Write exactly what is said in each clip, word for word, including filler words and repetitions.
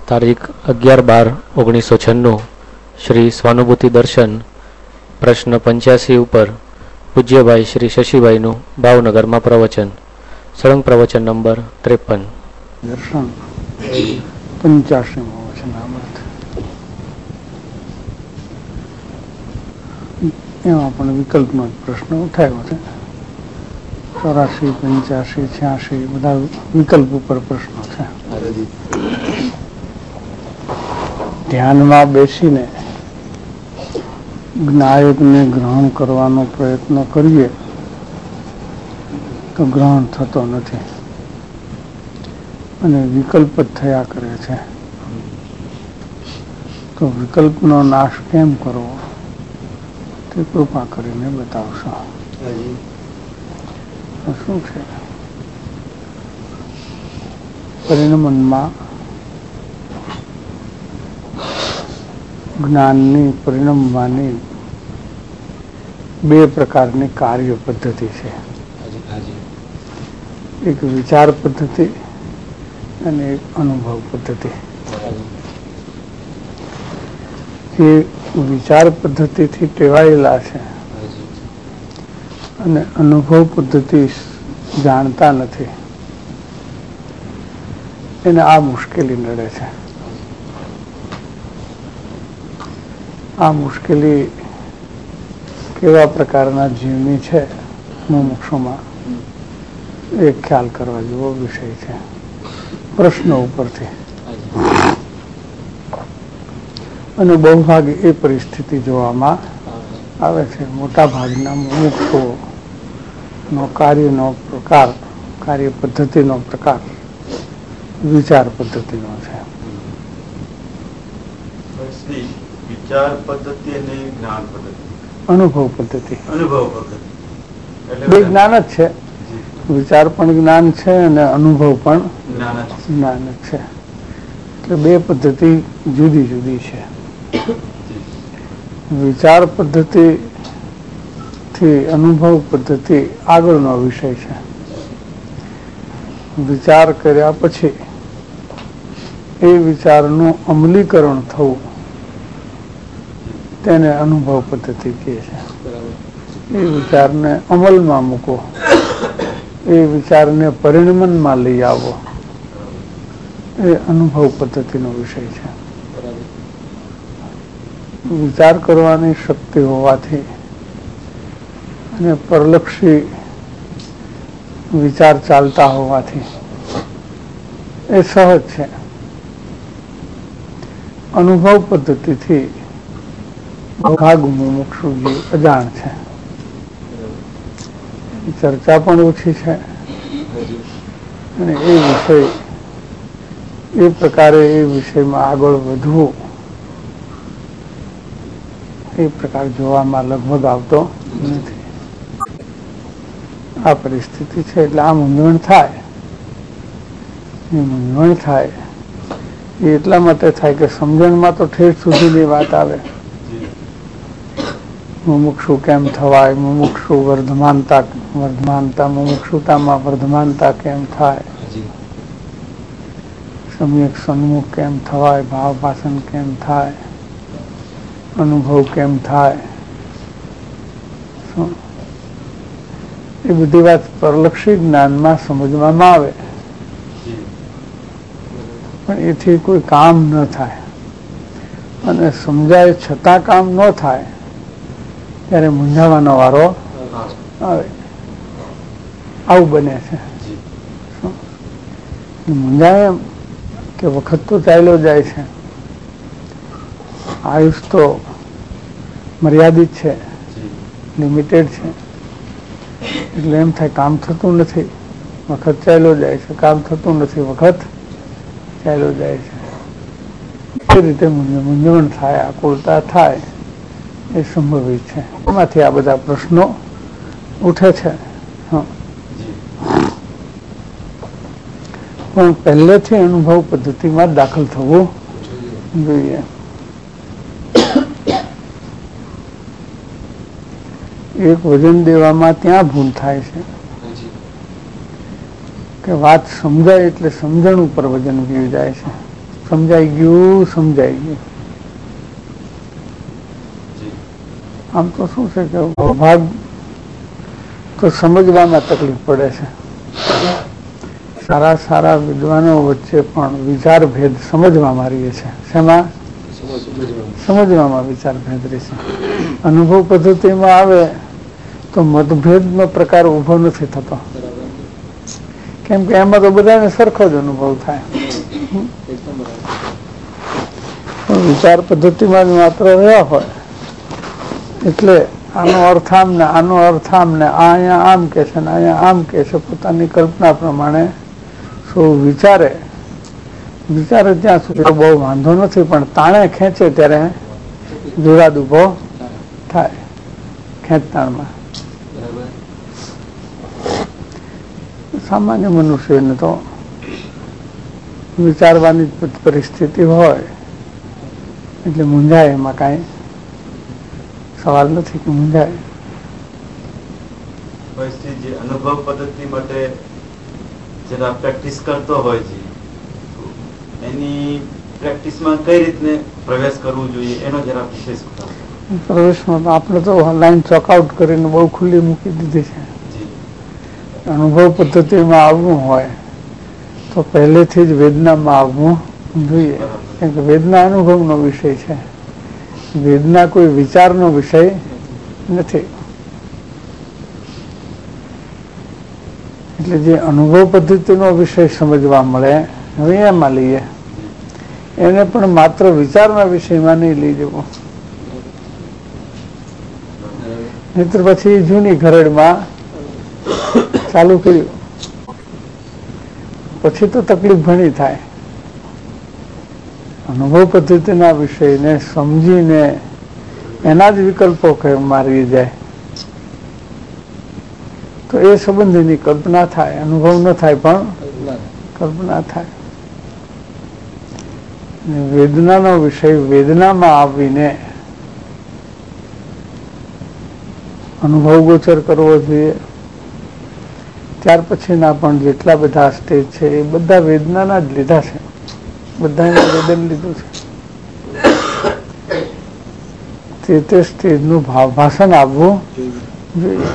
તારીખ અગિયાર બાર ઓગણીસો છન્નું શ્રી સ્વાનુભૂતિ દર્શન પ્રશ્ન પંચ્યાસી ઉપર પૂજ્યભાઈ શ્રી શશીભાઈનું ભાવનગરમાં પ્રવચન. સળંગ પ્રવચન નંબર ત્રેપન. દર્શન પંચ્યાસી વચનામૃત. એમાં પણ વિકલ્પનો પ્રશ્ન ઉઠાયો છે. ચોરાશી, પંચ્યાસી, છ્યાસી બધા વિકલ્પ ઉપર પ્રશ્નો છે. ધ્યાનમાં બેસીને જ્ઞાયકને ગ્રહણ કરવાનો પ્રયત્ન કરીએ તો ગ્રહણ થતો નથી અને વિકલ્પ જ થયા કરે છે. તો વિકલ્પનો નાશ કેમ કરવો તે કૃપા કરીને બતાવશો. શું છે? પરિણમનમાં જ્ઞાનની પરિણમવાની બે પ્રકારની કાર્ય પદ્ધતિ છે. એક વિચાર પદ્ધતિ અને એક અનુભવ પદ્ધતિ. એ વિચાર પદ્ધતિથી ટેવાયેલા છે અને અનુભવ પદ્ધતિ જાણતા નથી, એને આ મુશ્કેલી નડે છે. આ મુશ્કેલી કેવા પ્રકારના જીવની છે મુમુક્ષુમાં એ ખ્યાલ કરવા જેવો વિષય છે. પ્રશ્નો ઉપરથી અને બહુ ભાગ એ પરિસ્થિતિ જોવામાં આવે છે. મોટા ભાગના મુમુક્ષુઓ નો કાર્યનો પ્રકાર, કાર્ય પદ્ધતિનો પ્રકાર વિચાર પદ્ધતિનો છે. વિચાર પદ્ધતિ અને જ્ઞાન પદ્ધતિ, અનુભવ પદ્ધતિ, અનુભવ પદ્ધતિ બે જ્ઞાન જ છે. વિચાર પણ જ્ઞાન છે અને અનુભવ પણ જ્ઞાન જ છે. એટલે બે પદ્ધતિ જુદી જુદી છે. વિચાર પદ્ધતિ થી અનુભવ પદ્ધતિ આગળનો વિષય છે. વિચાર કર્યા પછી એ વિચારનું અમલીકરણ થવું તેને અનુભવ પદ્ધતિ કહે છે. એ વિચારને અમલમાં મૂકો, એ વિચારને પરિણમનમાં લઈ આવો, એ અનુભવ પદ્ધતિનો વિષય છે. વિચાર કરવાની શક્તિ હોવાથી અને પરલક્ષી વિચાર ચાલતા હોવાથી એ સહજ છે. અનુભવ પદ્ધતિથી ભાગ મુમુક્ષુજી અજાણ છે. ચર્ચા પણ ઓછી છે અને એ વિષય એ પ્રકારે એ વિષયમાં આગળ વધવું એ પ્રકાર જોવામાં લગભગ આવતો નથી. આ પરિસ્થિતિ છે. એટલે આ મૂંઝવણ થાય. એ મૂંઝવણ થાય એ એટલા માટે થાય કે સમજણમાં તો ઠેર સુધીની વાત આવે. મુમુક્ષુ કેમ થવાય, મુમુક્ષુ વર્ધમાનતા વર્ધમાનતા મુમુક્ષુતામાં વર્ધમાનતા કેમ થાય, સમ્યક સન્મુખ કેમ થવાય, ભાવ ભાષણ કેમ થાય, અનુભવ કેમ થાય, એ બધી વાત પરલક્ષી જ્ઞાનમાં સમજવામાં આવે પણ એથી કોઈ કામ ન થાય અને સમજાય છતાં કામ ન થાય ત્યારે મૂંઝાવાનો વારો આવે. આવું બને છે. મૂંઝાય એમ કે વખત તો ચાલ્યો જાય છે, આયુષ તો મર્યાદિત છે, લિમિટેડ છે. એટલે એમ થાય કામ થતું નથી, વખત ચાલ્યો જાય છે, કામ થતું નથી, વખત ચાલ્યો જાય છે. એ રીતે મૂંઝવણ થાય, આકુળતા થાય એ સંભવિત છે. એમાંથી આ બધા પ્રશ્નો ઉઠે છે. પણ પહેલેથી અનુભવ પદ્ધતિમાં દાખલ થવું જોઈએ. એક વજન દેવામાં ત્યાં ભૂલ થાય છે કે વાત સમજાય એટલે સમજણ ઉપર વજન વ્યુ જાય છે. સમજાઈ ગયું સમજાઈ ગયું. આમ તો શું છે કે ભાગ તો સમજવામાં તકલીફ પડે છે. સારા સારા વિદ્વાનો વચ્ચે પણ વિચાર ભેદ સમજવામાં રહીએ છે. શેમાં? સમજવામાં વિચાર ભેદ રહે છે. અનુભવ પદ્ધતિમાં આવે તો મતભેદનો પ્રકાર ઉભો નથી થતો, કેમ કે એમાં તો બધાને સરખો જ અનુભવ થાય. પણ વિચાર પદ્ધતિમાં જ માત્ર રહ્યા હોય એટલે આનો અર્થ આમ ને આનો અર્થ આમ ને આ અહીંયા આમ કે છે ને અહીંયા આમ કે છે, પોતાની કલ્પના પ્રમાણે શું વિચારે વિચારે ત્યાં સુધી બહુ વાંધો નથી, પણ તાણે ખેંચે ત્યારે વિવાદ ઉભો થાય ખેંચતાણમાં. સામાન્ય મનુષ્યને તો વિચારવાની પરિસ્થિતિ હોય એટલે મૂંઝાય, એમાં કાંઈ સવાલ નથી કે મૂંઝાય. જે અનુભવ પદ્ધતિ માટે જરા પ્રેક્ટિસ કરતો હોય છે, એની પ્રેક્ટિસમાં કઈ રીતને પ્રવેશ કરવો જોઈએ એનો જરા વિશેષ પ્રવેશમાં તો આપણે તો લાઈન ચોકઆઉટ કરીને બહુ ખુલ્લી મૂકી દીધી છે. અનુભવ પદ્ધતિમાં આવવું હોય તો પહેલેથી જ વેદનામાં આવવું જોઈએ, કેમ કે વેદના અનુભવનો વિષય છે, વેદના કોઈ વિચારનો વિષય નથી. એટલે જે અનુભવ પદ્ધતિનો વિષય સમજવા મળે હવે એમાં લઈએ, એને પણ માત્ર વિચારના વિષયમાં નહીં લઈ જવું, નહીતર પછી જૂની ઘરેડમાં ચાલુ કર્યું પછી તો તકલીફ ઘણી થાય. અનુભવ પદ્ધતિના વિષયને સમજીને એના જ વિકલ્પો મારી જાય તો એ સંબંધીની કલ્પના થાય, અનુભવ ન થાય પણ કલ્પના થાય. વેદનાનો વિષય વેદનામાં આવીને અનુભવ ગોચર કરવો જોઈએ. ત્યાર પછીના પણ જેટલા બધા સ્ટેજ છે એ બધા વેદનાના જ લીધા છે, બધાને વેદન લીધું છે. તે તે સ્ટેજનું ભાવ ભાષણ આપવું જોઈએ.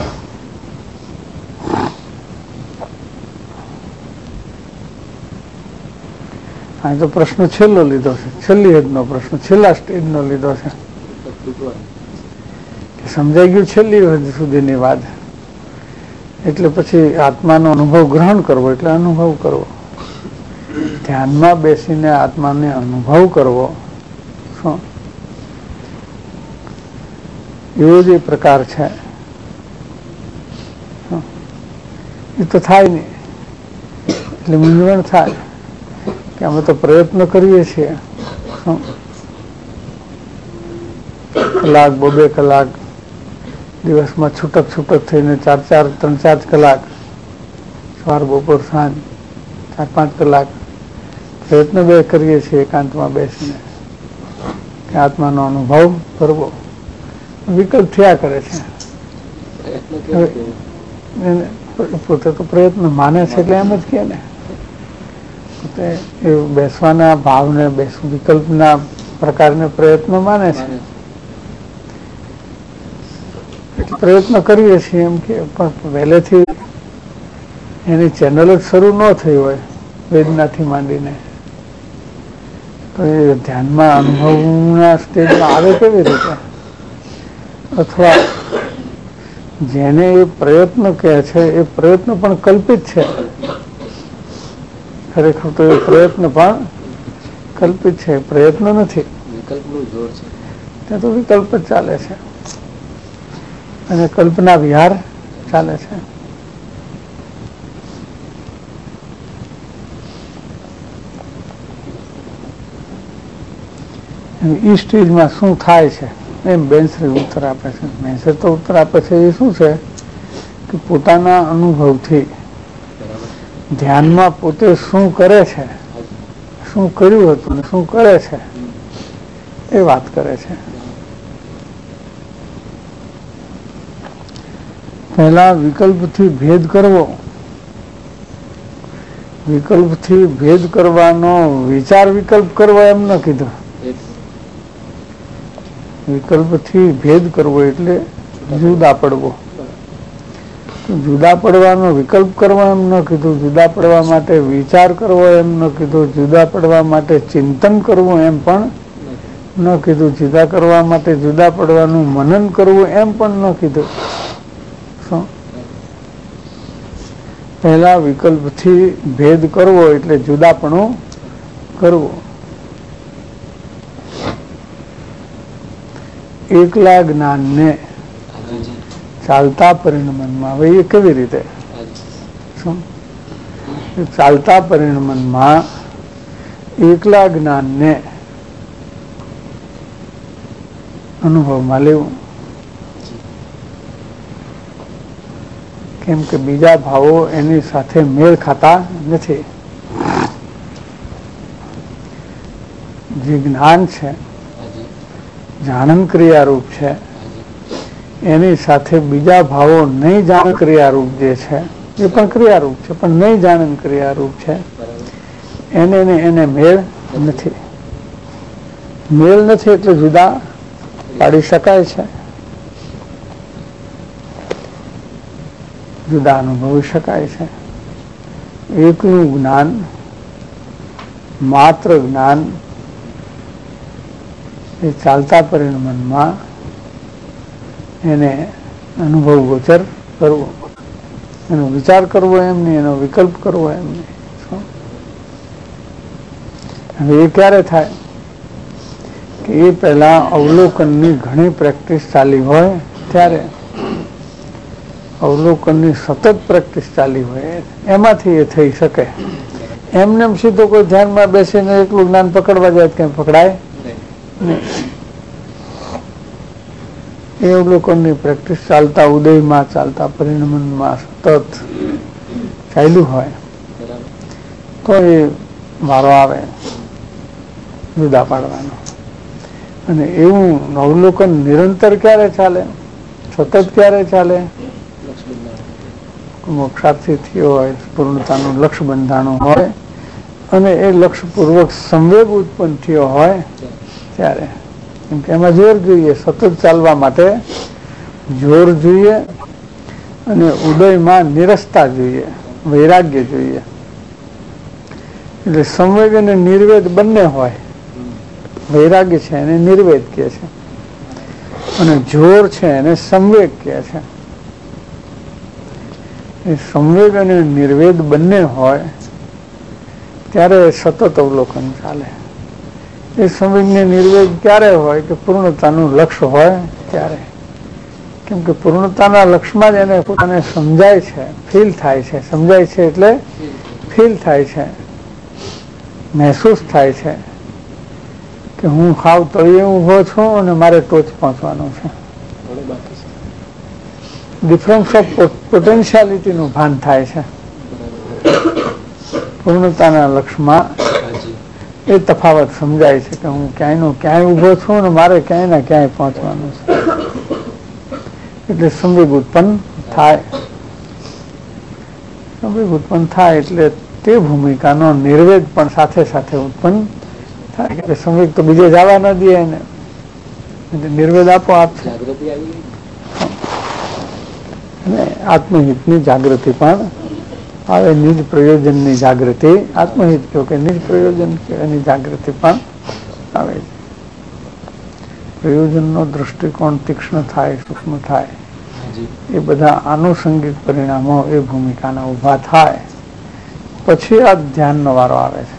અહીં તો પ્રશ્ન છેલ્લો લીધો છે, છેલ્લી હદનો પ્રશ્ન છેલ્લા સ્ટેજનો લીધો છે કે સમજાઈ ગયું છેલ્લી હદ સુધીની વાત. એટલે પછી આત્માનો અનુભવ ગ્રહણ કરવો એટલે અનુભવ કરવો, ધ્યાનમાં બેસીને આત્માને અનુભવ કરવો, શું એવો જે પ્રકાર છે એ તો થાય નહીં. એટલે મૂંઝવણ થાય કે અમે તો પ્રયત્ન કરીએ છીએ, શું કલાક બબે કલાક દિવસમાં છૂટક છૂટક થઈને ચાર ચાર ત્રણ ચાર કલાક સવાર બપોર સાંજ ચાર પાંચ કલાક પ્રયત્ન બે કરીએ છીએ એકાંતમાં બેસીને કે આત્માનો અનુભવ કરવો. વિકલ્પ થયા કરે છે, પોતે તો પ્રયત્ન માને છે એટલે એમ જ કે ને પોતે એ બેસવાના ભાવને બેસ વિકલ્પના પ્રકારને પ્રયત્ન માને છે એટલે પ્રયત્ન કરીએ છીએ એમ કે. પણ પહેલેથી એની ચેનલ જ શરૂ ન થઈ હોય વેદનાથી માંડીને તો એ ધ્યાનમાં અનુભવના સ્ટેજમાં આવે કેવી રીતે? અથવા જેને એ પ્રયત્ન કહે છે એ પ્રયત્ન પણ કલ્પિત છે, ખરેખર તો એ પ્રયત્ન પણ કલ્પિત છે, પ્રયત્ન નથી. ત્યાં તો વિકલ્પ જ ચાલે છે અને કલ્પના વિહાર ચાલે છે. ઈ સ્ટેજમાં શું થાય છે એમ બેનશ્રી ઉત્તર આપે છે. બેનશ્રી તો ઉત્તર આપે છે એ શું છે કે પોતાના અનુભવથી ધ્યાનમાં પોતે શું કરે છે, શું કર્યું હતું ને શું કરે છે એ વાત કરે છે. પહેલા વિકલ્પથી ભેદ કરવો વિકલ્પથી ભેદ કરવાનો વિચાર વિકલ્પ કરવો એમ ન કીધું. વિકલ્પથી ભેદ કરવો એટલે જુદા પડવો. જુદા પડવાનો વિકલ્પ કરવો એમ ન કીધું. જુદા પડવા માટે વિચાર કરવો એમ ન કીધું. જુદા પડવા માટે ચિંતન કરવું એમ પણ ન કીધું. જુદા કરવા માટે જુદા પડવાનું મનન કરવું એમ પણ ન કીધું. શું? પહેલા વિકલ્પથી ભેદ કરવો એટલે જુદાપણું કરવું. એકલા જ્ઞાનને ચાલતા પરિણમનમાં, હવે એ કેવી રીતે? શું? ચાલતા પરિણમનમાં એકલા જ્ઞાનને અનુભવમાં લેવું. કેમ કે બીજા ભાવો એની સાથે મેળ ખાતા નથી. જે જ્ઞાન છે, જાણન ક્રિયારૂપ છે, એની સાથે બીજા ભાવો નહીં જાણ ક્રિયારૂપ જે છે એ પણ ક્રિયારૂપ છે, પણ નહીં જાણન ક્રિયારૂપ છે, એને એને મેળ નથી. મેળ નથી એટલે જુદા પાડી શકાય છે, જુદા અનુભવી શકાય છે. એકનું જ્ઞાન, માત્ર જ્ઞાન, એ ચાલતા પરિણમનમાં એને અનુભવ ગોચર કરવો, એનો વિચાર કરવો એમ નહીં, એનો વિકલ્પ કરવો એમ નહીં. હવે એ ક્યારે થાય? કે એ પહેલા અવલોકનની ઘણી પ્રેક્ટિસ ચાલી હોય ત્યારે, અવલોકનની સતત પ્રેક્ટિસ ચાલી હોય એમાંથી એ થઈ શકે. એમને એમ સીધો કોઈ ધ્યાનમાં બેસીને એકલું જ્ઞાન પકડવા જાય ક્યાં પકડાય નહીં. એ અવલોકનની પ્રેક્ટિસ ચાલતા ઉદયમાં, ચાલતા પરિણમનમાં સતત ચાલ્યું હોય તો એ વારો આવે જુદા પાડવાનો. અને એવું અવલોકન નિરંતર ક્યારે ચાલે, સતત ક્યારે ચાલે? મોક્ષાર્થી થયો હોય, પૂર્ણતાનું લક્ષ્ય બંધાણું હોય અને એ લક્ષ્યપૂર્વક સંવેગ ઉત્પન્ન થયો હોય ત્યારે. કેમ કે એમાં જોર જોઈએ, સતત ચાલવા માટે જોર જોઈએ અને ઉદયમાં નિરસતા જોઈએ, વૈરાગ્ય જોઈએ. એટલે સંવેગ અને નિર્વેદ બંને હોય. વૈરાગ્ય છે એને નિર્વેદ કહે છે અને જોર છે એને સંવેગ કહે છે. એ સંવેગ અને નિર્વેદ બંને હોય ત્યારે સતત અવલોકન ચાલે. એ સંવેગ ને નિર્વેદ ક્યારે હોય? કે પૂર્ણતાનું લક્ષ્ય હોય ત્યારે. કેમ કે પૂર્ણતાના લક્ષ્યમાં જ એને પોતાને સમજાય છે, ફીલ થાય છે. સમજાય છે એટલે ફીલ થાય છે, મહેસૂસ થાય છે કે હું હાવ તળિયે ઊભો છું અને મારે ટોચ પહોંચવાનું છે. ડિફરન્સ ઓફ પોટેન્શિયાલિટીનું ભાન થાય છે પૂર્ણતાના લક્ષ્યમાં. એ તફાવત સમજાય છે કે હું ક્યાંયનો ક્યાંય ઊભો છું અને મારે ક્યાંય ને ક્યાંય પહોંચવાનું છે. એટલે સંવેગ ઉત્પન્ન થાય. સંવેગ ઉત્પન્ન થાય એટલે તે ભૂમિકાનો નિર્વેદ પણ સાથે સાથે ઉત્પન્ન થાય. કે સંવેગ તો બીજે જવા ન દે એને, એટલે નિર્વેદ આપો આપ છે. અને આત્મહિતની જાગૃતિ પણ આવે, નિજ પ્રયોજનની જાગૃતિ, આત્મહિત કહો કે નિજ પ્રયોજન એની જાગૃતિ પણ આવે છે. પ્રયોજનનો દૃષ્ટિકોણ તીક્ષ્ણ થાય, સૂક્ષ્મ થાય, એ બધા આનુષંગિક પરિણામો એ ભૂમિકાના ઊભા થાય પછી આ ધ્યાનનો વારો આવે છે.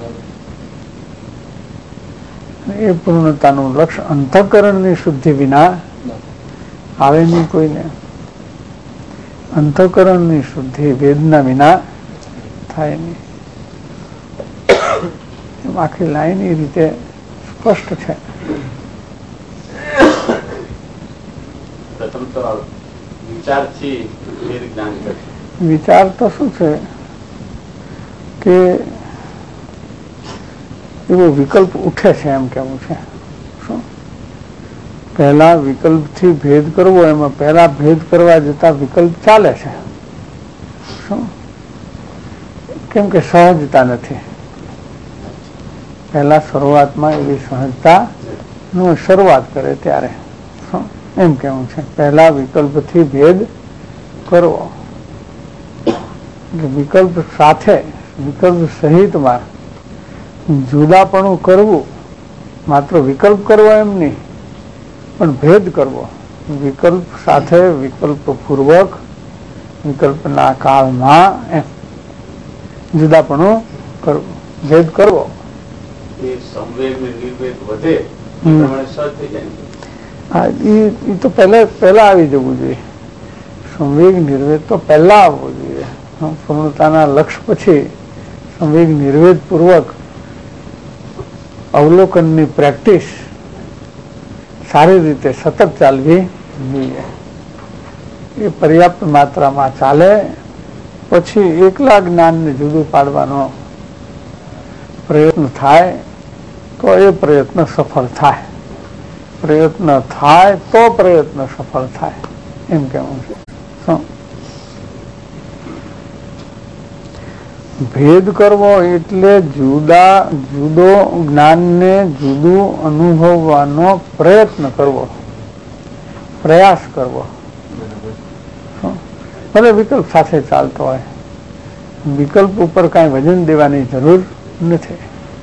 એ પૂર્ણતાનું લક્ષ્ય અંતઃકરણની શુદ્ધિ વિના આવે નહીં કોઈને. અંતઃકરણની શુદ્ધિ વેદના વિના થાય નહીં. એમ આખી લાઈન એ રીતે સ્પષ્ટ છે. પ્રથમ તો વિચારથી જ્ઞાન કરે. વિચાર તો શું છે કે એવો વિકલ્પ ઉઠે છે એમ કેવું છે. શું? પહેલા વિકલ્પથી ભેદ કરવો, એમાં પહેલા ભેદ કરવા જતા વિકલ્પ ચાલે છે. શું? કેમ કે સહજતા નથી. પહેલા શરૂઆતમાં એવી સહજતા નું શરૂઆત કરે ત્યારે એમ કેવું છે. પહેલા વિકલ્પથી ભેદ કરવો, વિકલ્પ સાથે વિકલ્પ સહિતમાં જુદાપણું કરવું. માત્ર વિકલ્પ કરવો એમ નહીં, પણ ભેદ કરવો. વિકલ્પ સાથે વિકલ્પ પૂર્વક વિકલ્પના કાળમાં એમ જુદાપણું કરવું, ભેદ કરવો. એ તો પહેલા પહેલા આવી જવું જોઈએ. સંવેગ નિર્વેદ તો પહેલા આવવો જોઈએ. પૂર્ણતાના લક્ષ્ય પછી સંવેગ નિર્વેદ પૂર્વક અવલોકનની પ્રેક્ટિસ સારી રીતે સતત ચાલવી જોઈએ. એ પર્યાપ્ત માત્રામાં ચાલે પછી એકલા જ્ઞાનને જુદું પાડવાનો પ્રયત્ન થાય તો એ પ્રયત્ન સફળ થાય. પ્રયત્ન થાય તો પ્રયત્ન સફળ થાય એમ કેવું છે. ભેદ કરવો એટલે જુદા જુદો જ્ઞાનને જુદું અનુભવવાનો પ્રયત્ન કરવો, પ્રયાસ કરવો. ભલે વિકલ્પ સાથે ચાલતો હોય, વિકલ્પ ઉપર કાંઈ વજન દેવાની જરૂર નથી.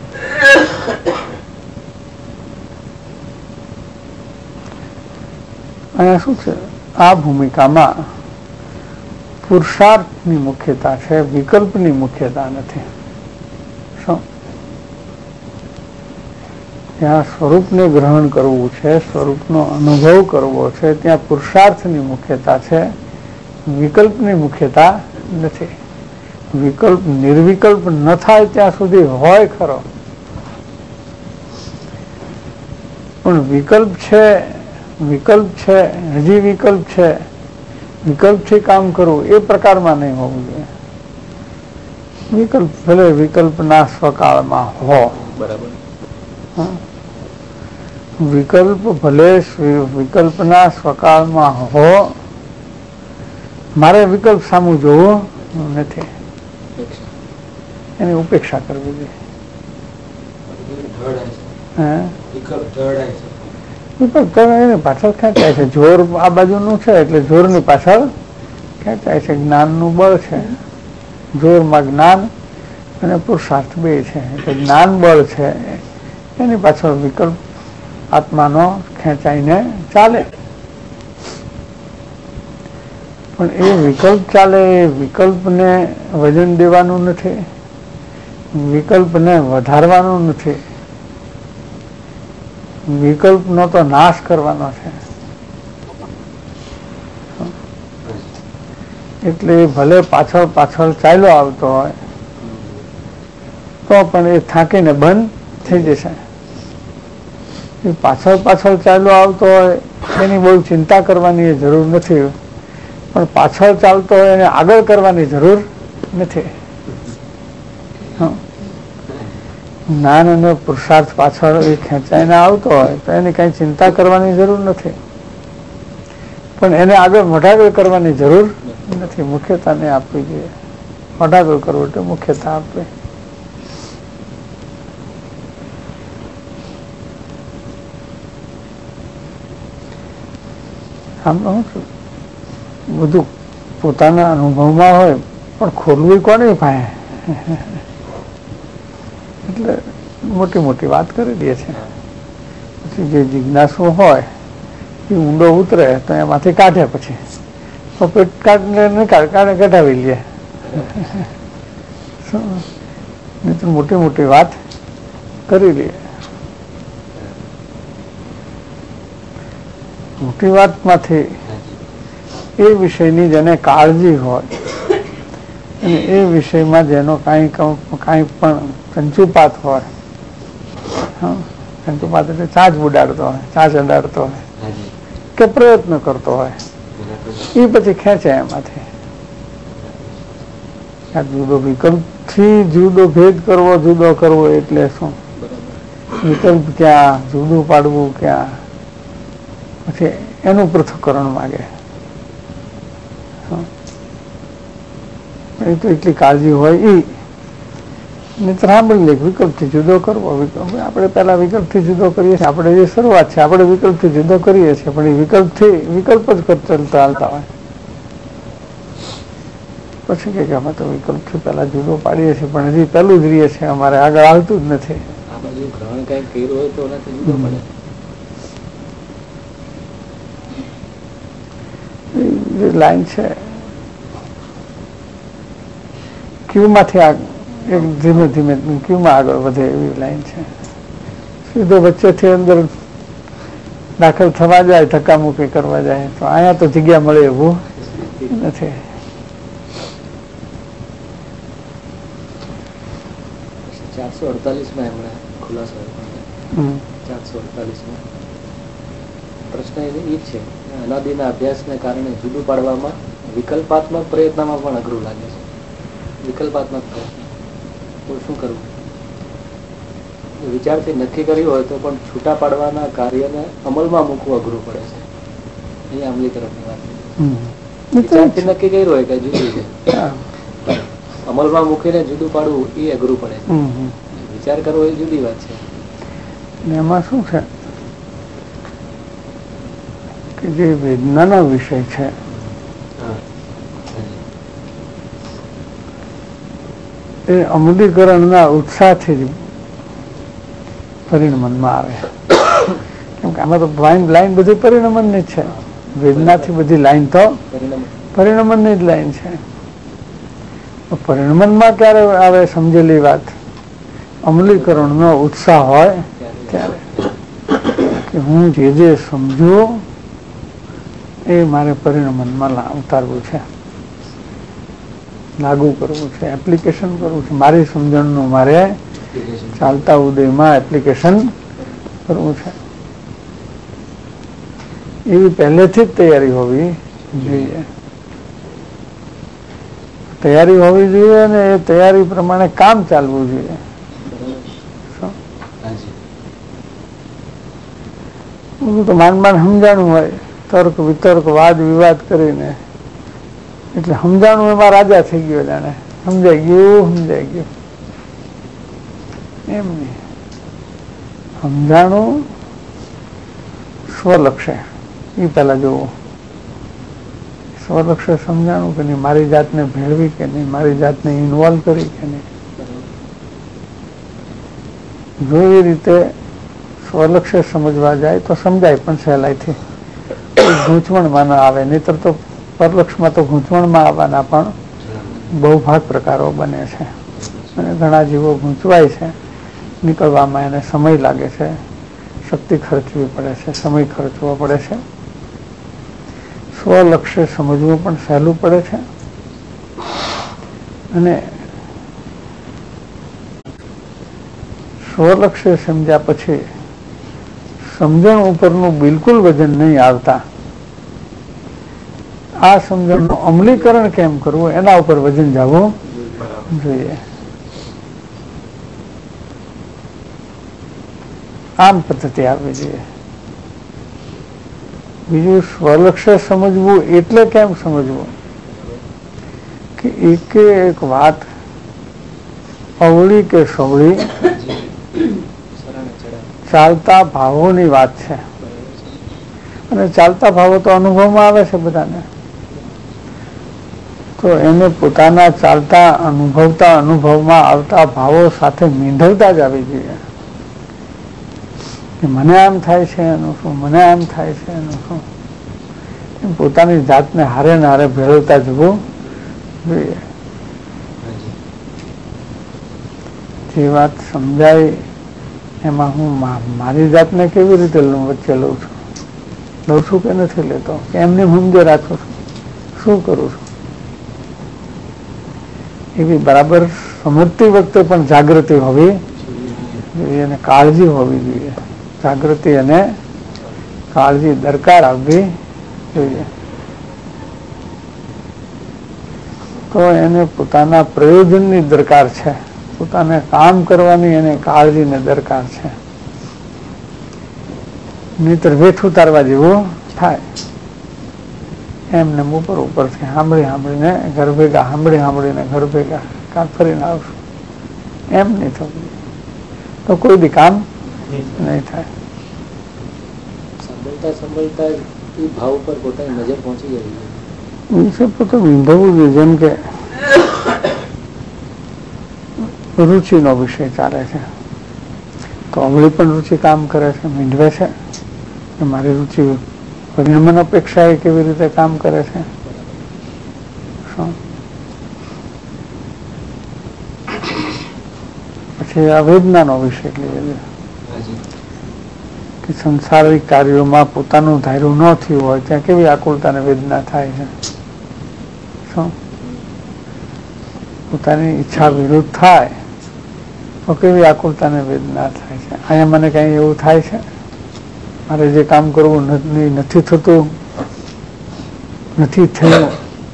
અહીંયા શું છે, આ ભૂમિકામાં પુરુષાર્થની મુખ્યતા છે, વિકલ્પની મુખ્યતા નથી. શું ત્યાં સ્વરૂપને ગ્રહણ કરવું છે, સ્વરૂપનો અનુભવ કરવો છે, ત્યાં પુરુષાર્થની મુખ્યતા છે, વિકલ્પની મુખ્યતા નથી. વિકલ્પ નિર્વિકલ્પ ન થાય ત્યાં સુધી હોય ખરો, પણ વિકલ્પ છે, વિકલ્પ છે, હજી વિકલ્પ છે, વિકલ્પથી કામ કરવું એ પ્રકારમાં નહીં હોવું જોઈએ. વિકલ્પ ભલે વિકલ્પના સ્વકાળમાં હો, બરાબર. વિકલ્પ ભલે વિકલ્પના સ્વકાળમાં હો, મારે વિકલ્પ સામું જોવું નથી, એની ઉપેક્ષા કરવી જોઈએ. એને પાછળ ખેંચાય છે, જોર આ બાજુનું છે એટલે જોરની પાછળ ખેંચાય છે. જ્ઞાનનું બળ છે, જોરમાં જ્ઞાન અને પુરુષાર્થ બે છે, એટલે જ્ઞાન બળ છે એની પાછળ વિકલ્પ આત્માનો ખેંચાઈને ચાલે. પણ એ વિકલ્પ ચાલે, એ વિકલ્પને વજન દેવાનું નથી, વિકલ્પને વધારવાનું નથી, વિકલ્પનો તો નાશ કરવાનો છે. એટલે ભલે પાછળ પાછળ ચાલ્યો આવતો હોય તો પણ એ થાકીને બંધ થઈ જશે. એ પાછળ પાછળ ચાલ્યો આવતો હોય એની બહુ ચિંતા કરવાની જરૂર નથી, પણ પાછળ ચાલતો હોય એને આગળ કરવાની જરૂર નથી. જ્ઞાન અને પુરુષાર્થ પાછળ એ ખેંચાઈને આવતો હોય તો એની કઈ ચિંતા કરવાની જરૂર નથી, પણ એને આગળ મોઢાગળ કરવાની જરૂર નથી. મુખ્યતાને આપવી જોઈએ. મોઢાગળ કરવું એટલે મુખ્યતા આપવી. આમ બધું પોતાના અનુભવમાં હોય પણ ખોલવું કોની પાસે, એટલે મોટી મોટી વાત કરી દે છે. પછી જે જિજ્ઞાસુ હોય એ ઊંડો ઉતરે તો એમાંથી કાઢે, પછી તો પેટ કાઢને કાઢે કઢાવી લે. મોટી મોટી વાત કરી લે. મોટી વાતમાંથી એ વિષયની જેને કાળજી હોય અને એ વિષયમાં જેનો કાંઈ કાંઈ પણ ચંચુપાત હોય, ચંચુપાત એટલે ચાંચ ઉડાડતો હોય, ચાંચ અડાડતો હોય કે પ્રયત્ન કરતો હોય, એ પછી ખેંચે એમાંથી. જુદો વિકલ્પથી જુદો ભેદ કરવો, જુદો કરવો એટલે શું? વિકલ્પ ક્યાં, જુદું પાડવું ક્યાં, પછી એનું પૃથ્થકરણ માગે. એ તો એટલી કાળજી હોય એ મિત્ર સાંભળી લે, વિકલ્પથી જુદો કરવો. વિકલ્પ આપણે પહેલા વિકલ્પથી જુદો કરીએ છીએ. આપણે જે શરૂઆત છે આપણે વિકલ્પથી જુદો કરીએ છીએ, પણ એ વિકલ્પથી વિકલ્પ જ કરતા ચાલતા હોય. પછી કે અમે તો વિકલ્પથી પહેલા જુદો પાડીએ છીએ, પણ હજી પહેલું જ રહીએ છીએ, અમારે આગળ આવતું જ નથી. જે લાઈન છે ક્યુમાંથી એક ધીમે ધીમે ક્યુમાં આગળ વધે એવી લાઈન છે. સીધો વચ્ચેથી અંદર દાખલ થવા જાય, ધક્કામુક્કી કરવા જાય તો અહીંયા તો જગ્યા મળે એવું નથી. ચારસો અડતાલીસ માં એમણે ખુલાસો ચારસો અડતાલીસ માં પ્રશ્ન એ છે, અનાદિના અભ્યાસને કારણે જુદું પાડવામાં વિકલ્પાત્મક પ્રયત્નમાં પણ અઘરું લાગે છે. વિકલ્પાત્મક પ્રયત્ન તો શું કરવું? વિચારથી નક્કી કર્યું હોય તો પણ છૂટા પાડવાના કાર્યને અમલમાં મૂકવું અઘરું પડે છે. એ અમલી તરફની વાત. વિચારથી નક્કી કર્યું હોય કે જુદું છે, અમલમાં મૂકીને જુદું પાડવું એ અઘરું પડે છે. વિચાર કરવો એ જુદી વાત છે. એમાં શું છે કે જે વેદનાનો વિષય છે એ અમલીકરણના ઉત્સાહથી જ પરિણમનમાં આવે. કેમ કે આમાં તો લાઈન લાઈન બધી પરિણમનની જ છે. વેદનાથી બધી લાઈન તો પરિણમનની જ લાઈન છે. પરિણમનમાં ક્યારે આવે સમજેલી વાત? અમલીકરણનો ઉત્સાહ હોય ત્યારે કે હું જે જે સમજુ એ મારે પરિણમનમાં ઉતારવું છે, લાગુ કરવું છે, એપ્લિકેશન કરવું છે. મારી સમજણનું મારે ચાલતા ઉદયમાં એપ્લિકેશન કરવું છે. એવી પહેલેથી જ તૈયારી હોવી જોઈએ. તૈયારી હોવી જોઈએ અને એ તૈયારી પ્રમાણે કામ ચાલવું જોઈએ. તો માન માન સમજાણું હોય, તર્ક વિતર્ક વાદ વિવાદ કરીને એટલે સમજાણું એમાં રાજા થઈ ગયો, જાણે સમજાઈ ગયું સમજાઈ ગયું એમ નહીં. સમજાણું સ્વલક્ષે એ પહેલા જોવું. સ્વલક્ષે સમજાણું કે નહીં, મારી જાતને ભેળવી કે નહીં, મારી જાતને ઇન્વોલ્વ કરી કે નહીં. જો એ રીતે સ્વલક્ષે સમજવા જાય તો સમજાય પણ સહેલાઈથી, ગૂંચવણમાં ન આવે. નહીતર તો પરલક્ષમાં તો ગૂંચવણમાં આવવાના પણ બહુ ભાગ પ્રકારો બને છે અને ઘણા જીવો ગૂંચવાય છે. નીકળવામાં એને સમય લાગે છે, શક્તિ ખર્ચવી પડે છે, સમય ખર્ચવો પડે છે. સ્વલક્ષ્ય સમજવું પણ સહેલું પડે છે અને સ્વલક્ષ્ય સમજ્યા પછી સમજણ ઉપરનું બિલકુલ વજન નહીં આવતા. આ સમજણનું અમલીકરણ કેમ કરવું એના ઉપર વજન જવું જોઈએ. આમ પદ્ધતિ આવવી જોઈએ. બીજું, સ્વલક્ષ્ય સમજવું એટલે કેમ સમજવું કે એક એક વાત અવળી કે સવળી ચાલતા ભાવોની વાત છે અને ચાલતા ભાવો તો અનુભવમાં આવે છે બધાને. તો એને પોતાના ચાલતા અનુભવતા અનુભવમાં આવતા ભાવો સાથે મીંઢવતા જ આવી જોઈએ. મને આમ થાય છે એનું શું, મને આમ થાય છે એનું શું, એમ પોતાની જાતને હારે ને હારે ભેળવતા જવું જોઈએ. જે વાત સમજાય એમાં હું મારી જાતને કેવી રીતે વચ્ચે લઉં છું, લઉં છું કે નથી લેતો, કે એમને સમજે રાખું છું, શું કરું છું. એવી બરાબર સમજતી વખતે પણ જાગૃતિ હોવી જોઈએ અને કાળજી હોવી જોઈએ. જાગૃતિ અને કાળજી દરકાર આવવી જોઈએ. તો એને પોતાના પ્રયોજનની દરકાર છે, પોતાને કામ કરવાની એને કાળજીને દરકાર છે. નહીતર વેઠ ઉતારવા જેવું થાય. એમને ઉપર ઉપરથી સાંભળી સાંભળીને ઘર ભેગા સાંભળી સાંભળીને ઘર ભેગા કાં ફરીને આવશું એમ નહીં થવું તો કોઈ બી કામ નહીં થાય. સંભળતા સંભળતા એ ભાવ પર પોતાની નજર પહોંચી જાય વિષય તો વિંધવું જોઈએ. જેમ કે રુચિનો વિષય ચાલે છે તો અમળી પણ રુચિ કામ કરે છે, મીંડવે છે કે મારી રુચિ પરિણામન અપેક્ષા એ કેવી રીતે કામ કરે છે. શું પછી આ વેદનાનો વિષય લઈએ કે સંસારિક કાર્યોમાં પોતાનું ધાર્યું ન થયું હોય ત્યાં કેવી આકુલતા ને વેદના થાય છે. શું પોતાની ઈચ્છા વિરુદ્ધ થાય તો કેવી આકુલતા ને વેદના થાય છે. અહીંયા મને કઈ એવું થાય છે, મારે જે કામ કરવું નથી થતું, નથી થયું,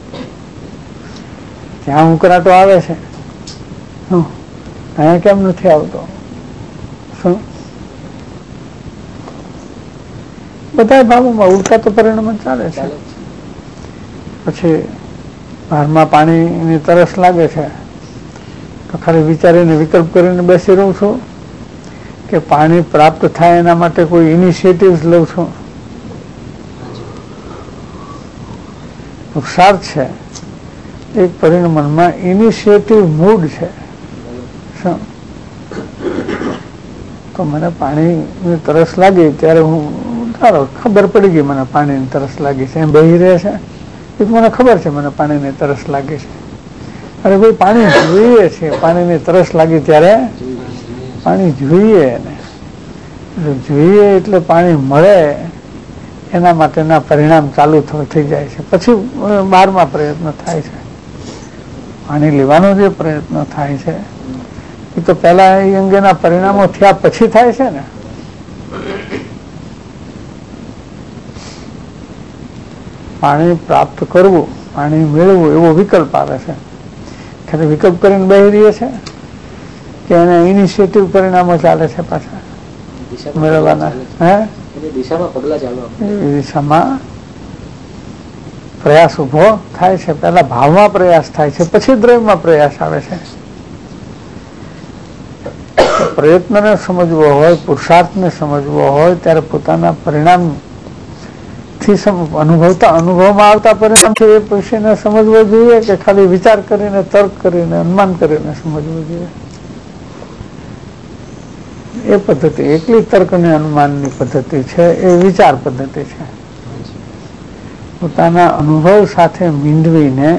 ત્યાં ઉકળાટો આવે છે. શું અહીંયા કેમ નથી આવતો? શું બધા ભાવોમાં ઉલટા તો પરિણામ ચાલે છે. પછી બહારમાં પાણીની તરસ લાગે છે તો ખાલી વિચારીને વિકલ્પ કરીને બેસી રહું છું કે પાણી પ્રાપ્ત થાય એના માટે કોઈ ઇનિશિયેટિવ્સ લઉં છું. પુરુષાર્થ છે એક પરિણામમાં ઇનિશિયેટિવ મૂડ છે. શું તો મને પાણીની તરસ લાગી ત્યારે હું ચાલો ખબર પડી ગઈ મને પાણીની તરસ લાગી છે, એમ બેહી રહે છે એ મને ખબર છે મને પાણીની તરસ લાગી છે. અરે ભાઈ પાણી જોઈએ છે, પાણીની તરસ લાગી ત્યારે પાણી જોઈએ ને જોઈએ એટલે પાણી મળે એના માટેના પરિણામ ચાલુ થઈ જાય છે. પછી બારમાં પ્રયત્ન થાય છે, પાણી લેવાનો જે પ્રયત્ન થાય છે એ તો પેલા એ અંગેના પરિણામો થયા પછી થાય છે ને. પાણી પ્રાપ્ત કરવું, પાણી મેળવવું એવો વિકલ્પ આવે છે. ખરે વિકલ્પ કરીને બેસી રહીએ છે કે એને ઇનિશિયેટિવ પરિણામો ચાલે છે પાછા મેળવવાના. હે દિશામાં પ્રયાસ ઉભો થાય છે. પેલા ભાવમાં પ્રયાસ થાય છે, પછી દ્રવ્યમાં પ્રયાસ આવે છે. પ્રયત્નને સમજવો હોય, પુરુષાર્થને સમજવો હોય ત્યારે પોતાના પરિણામ અનુભવતા અનુભવમાં આવતા પરિણામથી એ વિષયને સમજવો જોઈએ કે ખાલી વિચાર કરીને, તર્ક કરીને, અનુમાન કરીને સમજવું જોઈએ. એ પદ્ધતિ એકલી તર્ક અને અનુમાનની પદ્ધતિ છે, એ વિચાર પદ્ધતિ છે. પોતાના અનુભવ સાથે મીંડવીને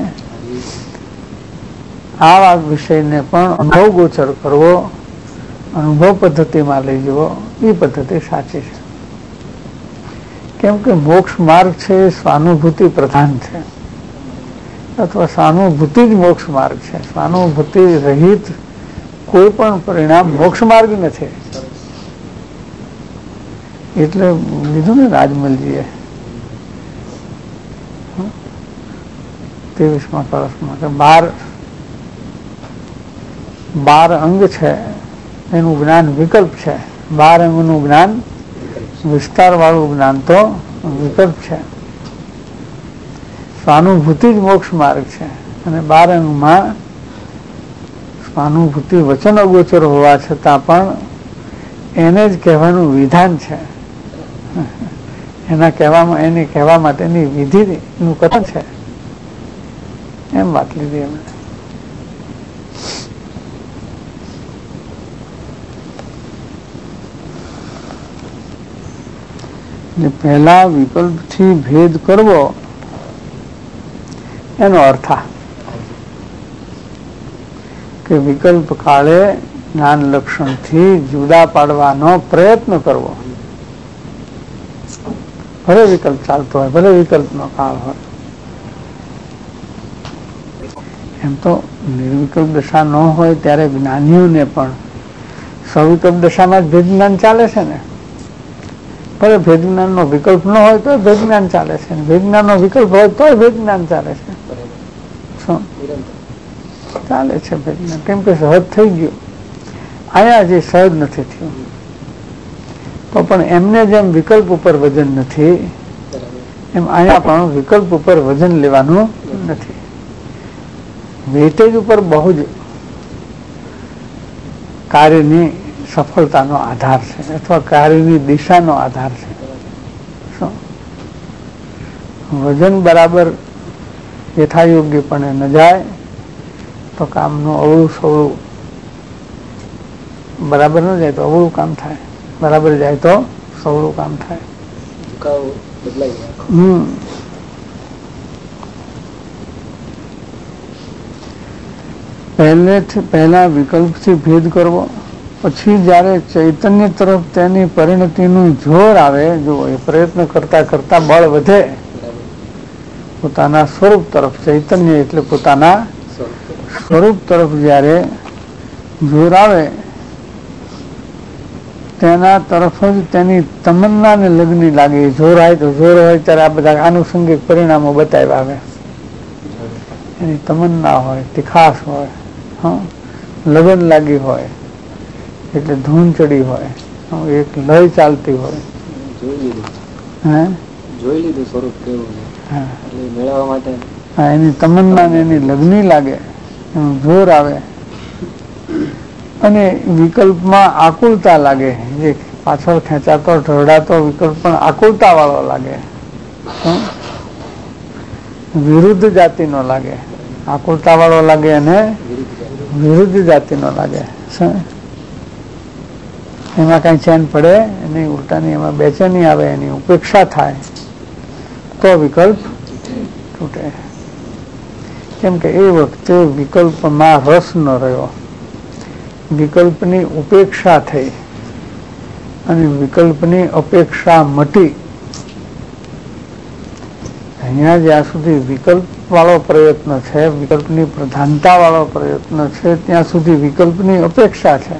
આ વિષયને પણ અનુભવ ગોચર કરવો, અનુભવ પદ્ધતિમાં લઈ જવો, એ પદ્ધતિ સાચી છે. કેમ કે મોક્ષ માર્ગ છે એ સ્વાનુભૂતિ પ્રધાન છે, અથવા સ્વાનુભૂતિ જ મોક્ષ માર્ગ છે. સ્વાનુભૂતિ રહિત કોઈ પણ પરિણામ મોક્ષ માર્ગ નથી. એટલે લીધું ને રાજમલજીએ ત્રેવીસમાં કળશમાં કે બાર બાર અંગ છે એનું જ્ઞાન વિકલ્પ છે. બાર અંગનું જ્ઞાન વિસ્તાર વાળું જ્ઞાન તો વિકલ્પ છે. સ્વાનુભૂતિ જ મોક્ષ માર્ગ છે અને બાર અંગમાં સ્વાનુભૂતિ વચન અગોચર હોવા છતાં પણ એને જ કહેવાનું વિધાન છે. એના કહેવામાં એને કહેવા માટેની વિધિનું કથન છે. એમ વાત લીધી એમણે. પહેલા વિકલ્પથી ભેદ કરવો એનો અર્થ કે વિકલ્પ કાળે જ્ઞાન લક્ષણથી જુદા પાડવાનો પ્રયત્ન કરવો. ભલે વિકલ્પ ચાલતો હોય, ભલે વિકલ્પનો કાળ હોય. એમ તો નિર્વિકલ્પ દશા ન હોય ત્યારે જ્ઞાનીઓને પણ સવિકલ્પ દશામાં જ ભેદ જ્ઞાન ચાલે છે ને. ભલે ભેદ જ્ઞાન નો વિકલ્પ ન હોય તો ભેદ જ્ઞાન ચાલે છે, ભેદ જ્ઞાન નો વિકલ્પ હોય તો ભેદ જ્ઞાન ચાલે છે. શું ચાલે છે ભેદ જ્ઞાન? કેમ કે સહજ થઈ ગયું. અહીંયા જે સહજ નથી થયું તો પણ એમને જેમ વિકલ્પ ઉપર વજન નથી એમ અહીંયા પણ વિકલ્પ ઉપર વજન લેવાનું નથી. વેટેજ ઉપર બહુ જ કાર્યની સફળતાનો આધાર છે અથવા કાર્યની દિશાનો આધાર છે. શું વજન બરાબર યથાયોગ્યપણે ન જાય તો કામનું અવળું સવળું, બરાબર ન જાય તો અવળું કામ થાય, બરાબર જાય તો સવળું કામ થાય. હમ પહેલેથી પહેલા વિકલ્પથી ભેદ કરવો, પછી જયારે ચૈતન્ય તરફ તેની પરિણતિનું જોર આવે, જો એ પ્રયત્ન કરતા કરતા બળ વધે પોતાના સ્વરૂપ તરફ, ચૈતન્ય એટલે પોતાના સ્વરૂપ તરફ જયારે જોર આવે તેના તરફ જ તેની તમન્નાને લગ્ન લાગે. જોર હોય તો જોર હોય ત્યારે આ બધા આનુષંગિક પરિણામો બતાવ્યા આવે. એની તમન્ના હોય, તીખાશ હોય, હા લગન લાગી હોય એટલે ધૂન ચડી હોય, એક લય ચાલતી હોય. હે જોઈ લીધું સ્વરૂપ કેવું છે એટલે મેળવવા માટે હા એની તમન્ના ને એની લગ્ની લાગે, એનું જોર આવે અને વિકલ્પમાં આકુલતા લાગે. જે પાછળ ખેંચાતો ઢોળાતો વિકલ્પ પણ આકુલતા વાળો લાગે, વિરુદ્ધ જાતિનો લાગે. આકુલતા વાળો લાગે અને વિરુદ્ધ જાતિનો લાગે. એમાં કઈ ચેન પડે એની ઉલટાની એમાં બેચેની આવે, એની ઉપેક્ષા થાય તો વિકલ્પ તૂટે. કેમ કે એ વખતે વિકલ્પમાં રસ ન રહ્યો, વિકલ્પની ઉપેક્ષા થઈ અને વિકલ્પની અપેક્ષા મટી. અહીંયા જ્યાં સુધી વિકલ્પ વાળો પ્રયત્ન છે, વિકલ્પની પ્રધાનતા વાળો પ્રયત્ન છે, ત્યાં સુધી વિકલ્પની અપેક્ષા છે.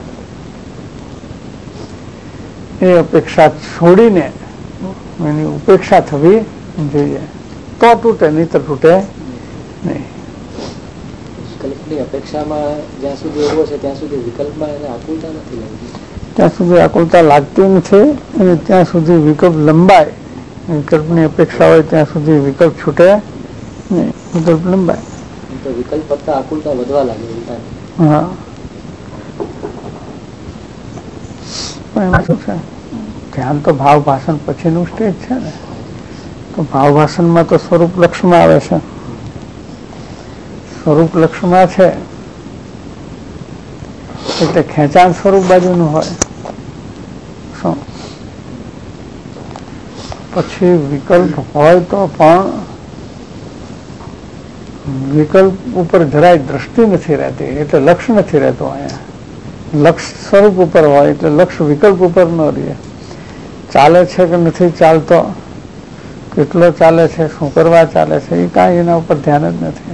એ અપેક્ષા છોડીને એની ઉપેક્ષા થવી જોઈએ તો તૂટે, નહીં તો તૂટે નહીં. વિકલ્પની અપેક્ષામાં જ્યાં સુધી એવો છે ત્યાં સુધી વિકલ્પમાં એને આકુલતા નથી લાગતી, ત્યાં સુધી આકુલતા લાગતી નથી અને ત્યાં સુધી વિકલ્પ લંબાય. વિકલ્પની અપેક્ષા હોય ત્યાં સુધી વિકલ્પ છૂટે નહીં, વિકલ્પ લંબાય. તો વિકલ્પ કરતા આકુલતા વધવા લાગે. હા પણ એમાં શું છે, ધ્યાન તો ભાવ ભાષણ પછીનું સ્ટેજ છે ને. તો ભાવ ભાષણમાં તો સ્વરૂપ લક્ષમાં આવે છે. સ્વરૂપ લક્ષમાં છે એટલે ખેંચાણ સ્વરૂપ બાજુનું હોય. શું પછી વિકલ્પ હોય તો પણ વિકલ્પ ઉપર જરાય દ્રષ્ટિ નથી રહેતી, એટલે લક્ષ નથી રહેતો. અહીંયા લક્ષ સ્વરૂપ ઉપર હોય એટલે લક્ષ વિકલ્પ ઉપર ન રહે. ચાલે છે કે નથી ચાલતો, કેટલો ચાલે છે, શું કરવા ચાલે છે, એ કાંઈ એના ઉપર ધ્યાન જ નથી.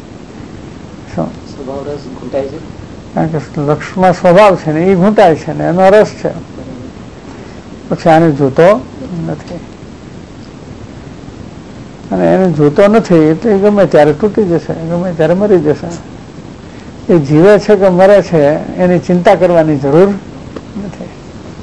કારણ કે લક્ષમાં સ્વભાવ છે ને એ ઘૂંટાય છે ને એનો રસ છે, પછી આને જોતો નથી. અને એને જોતો નથી એટલે ગમે ત્યારે તૂટી જશે, ગમે ત્યારે મરી જશે. એ જીવે છે કે મરે છે એની ચિંતા કરવાની જરૂર નથી.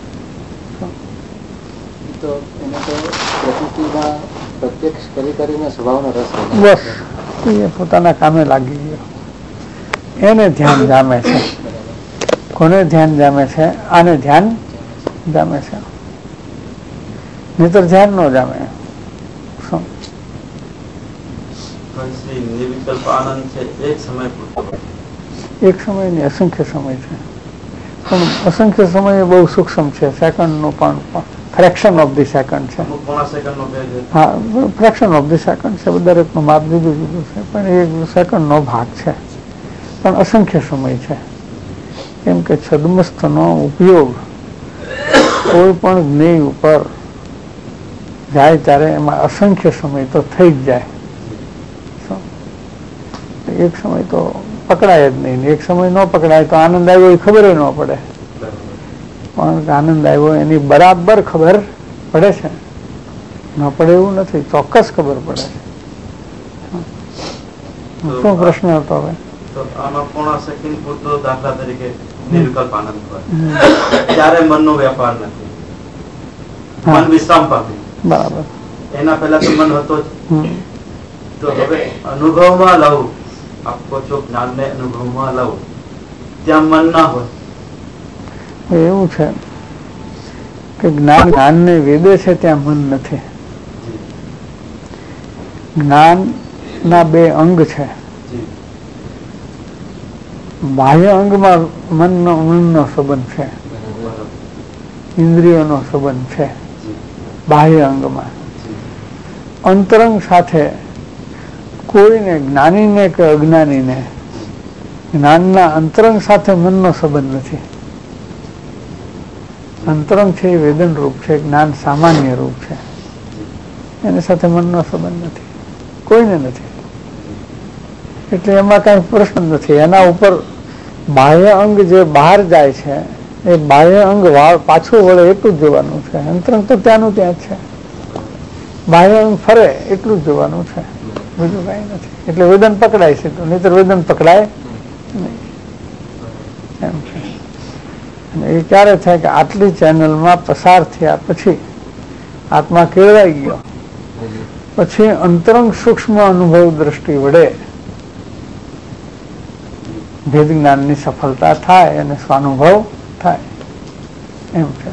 બસ એ પોતાના કામે લાગી ગયો, એને ધ્યાન જામે છે. કોને ધ્યાન જામે છે? આને ધ્યાન જામે છે, નહીતર ધ્યાન ન જામે. શું એક સમય ને અસંખ્ય સમય છે, પણ અસંખ્ય સમય બહુ સૂક્ષ્મ છે. સેકન્ડ નું પણ ફ્રેક્શન ઓફ ધી સેકન્ડ છે. હા ફ્રેક્શન ઓફ ધી સેકન્ડ છે, દરેકનું માપ જુદું જુદું છે, પણ એક સેકન્ડ નો ભાગ છે, પણ અસંખ્ય સમય છે. કેમ કે છદ્મસ્થનો ઉપયોગ કોઈ પણ જ્ઞેય ઉપર જાય ત્યારે એમાં અસંખ્ય સમય તો થઈ જ જાય. એક સમય તો પકડાય જ નહીં, એક સમય ન પકડાય તો આનંદ આવ્યો એ ખબર ન પડે, પણ આનંદ આવ્યો એની બરાબર ખબર પડે છે. ન પડે એવું નથી, ચોક્કસ ખબર પડે છે. શું પ્રશ્ન હતો હવે? પોણા સેકન્ડ પૂરતો દાખલા તરીકે નિર્વિકલ્પ આનંદ હોય ત્યારે મનનો વેપાર નથી, મન વિશ્રામ પામે. બરાબર. એના પહેલા તો મન હતો જ. તો હવે અનુભવમાં લાવું, આપકો છો જ્ઞાન ને અનુભવમાં લાવું, ત્યાં મન ના હોય એવું છે કે જ્ઞાન જ્ઞાનને વેદે છે ત્યાં મન નથી. જ્ઞાન ના બે અંગ છે. બાહ્ય અંગમાં મનનો મનનો સંબંધ છે, ઇન્દ્રિયોનો સંબંધ છે બાહ્ય અંગમાં. અંતરંગ સાથે કોઈને જ્ઞાનીને કે અજ્ઞાનીને જ્ઞાનના અંતરંગ સાથે મનનો સંબંધ નથી. અંતરંગ છે એ વેદન રૂપ છે, જ્ઞાન સામાન્ય રૂપ છે, એની સાથે મનનો સંબંધ નથી, કોઈને નથી. એટલે એમાં કઈ પ્રશ્ન નથી. એના ઉપર બાહ્ય અંગ જે બહાર જાય છે એ બાહ્ય અંગ પાછું વળે એટલું જ જોવાનું છે. અંતરંગ તો ત્યાંનું ત્યાં જ છે. બાહ્ય અંગ ફરે એટલું જ જોવાનું છે, બીજું કઈ નથી. એટલે વેદન પકડાય છે, તો નહીતર વેદન પકડાય નહીં એમ છે. અને એ ક્યારે થાય કે આટલી ચેનલમાં પસાર થયા પછી આત્મા કેળવાઈ ગયો, પછી અંતરંગ સૂક્ષ્મ અનુભવ દ્રષ્ટિ વડે ભેદ જ્ઞાનની સફળતા થાય અને સ્વાનુભવ થાય એમ છે.